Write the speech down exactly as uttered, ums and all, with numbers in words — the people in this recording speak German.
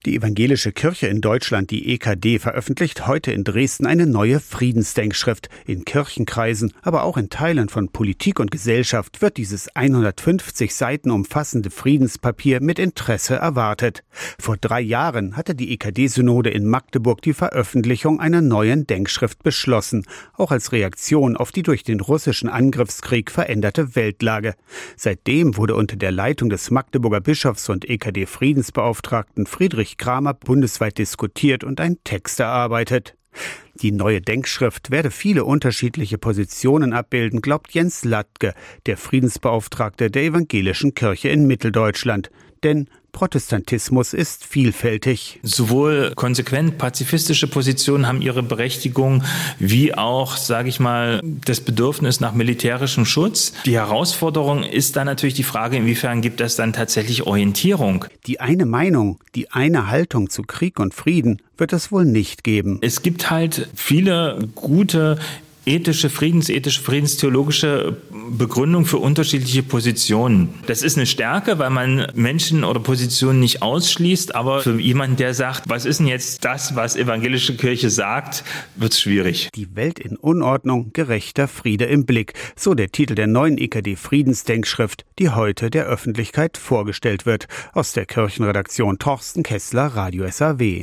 Die Evangelische Kirche in Deutschland, die E K D, veröffentlicht heute in Dresden eine neue Friedensdenkschrift. In Kirchenkreisen, aber auch in Teilen von Politik und Gesellschaft wird dieses hundertfünfzig Seiten umfassende Friedenspapier mit Interesse erwartet. Vor drei Jahren hatte die E K D-Synode in Magdeburg die Veröffentlichung einer neuen Denkschrift beschlossen, auch als Reaktion auf die durch den russischen Angriffskrieg veränderte Weltlage. Seitdem wurde unter der Leitung des Magdeburger Bischofs und E K D-Friedensbeauftragten Friedrich Kramer bundesweit diskutiert und ein Text erarbeitet. Die neue Denkschrift werde viele unterschiedliche Positionen abbilden, glaubt Jens Latke, der Friedensbeauftragte der Evangelischen Kirche in Mitteldeutschland. Denn Protestantismus ist vielfältig. Sowohl konsequent pazifistische Positionen haben ihre Berechtigung, wie auch, sage ich mal, das Bedürfnis nach militärischem Schutz. Die Herausforderung ist dann natürlich die Frage, inwiefern gibt es dann tatsächlich Orientierung? Die eine Meinung, die eine Haltung zu Krieg und Frieden wird es wohl nicht geben. Es gibt halt viele gute ethische, friedensethische, friedenstheologische Begründung für unterschiedliche Positionen. Das ist eine Stärke, weil man Menschen oder Positionen nicht ausschließt, aber für jemanden, der sagt, was ist denn jetzt das, was evangelische Kirche sagt, wird es schwierig. Die Welt in Unordnung, gerechter Friede im Blick. So der Titel der neuen E K D-Friedensdenkschrift, die heute der Öffentlichkeit vorgestellt wird. Aus der Kirchenredaktion Torsten Kessler, Radio S A W.